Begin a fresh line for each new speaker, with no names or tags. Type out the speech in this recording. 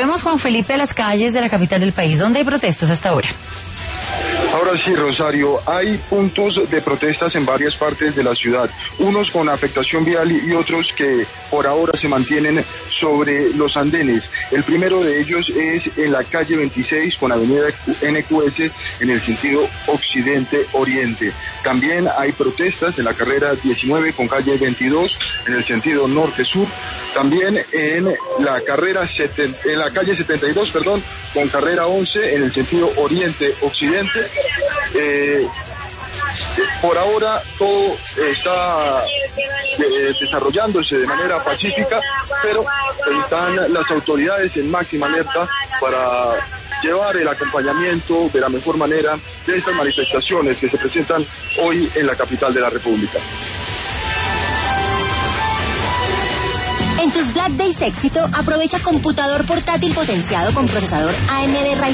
Hablemos, Juan Felipe, de las calles de la capital del país. ¿Dónde hay protestas hasta ahora?
Ahora sí, Rosario, hay puntos de protestas en varias partes de la ciudad, unos con afectación vial y otros que por ahora se mantienen sobre los andenes. El primero de ellos es en la calle 26 con avenida NQS en el sentido occidente-oriente. También hay protestas en la carrera 19 con calle 22 en el sentido norte-sur. También en la calle 72, con carrera 11 en el sentido oriente-occidente. Por ahora todo está desarrollándose de manera pacífica, pero están las autoridades en máxima alerta para llevar el acompañamiento de la mejor manera de estas manifestaciones que se presentan hoy en la capital de la República.
En tus Black Days éxito, aprovecha computador portátil potenciado con procesador AMD Ryzen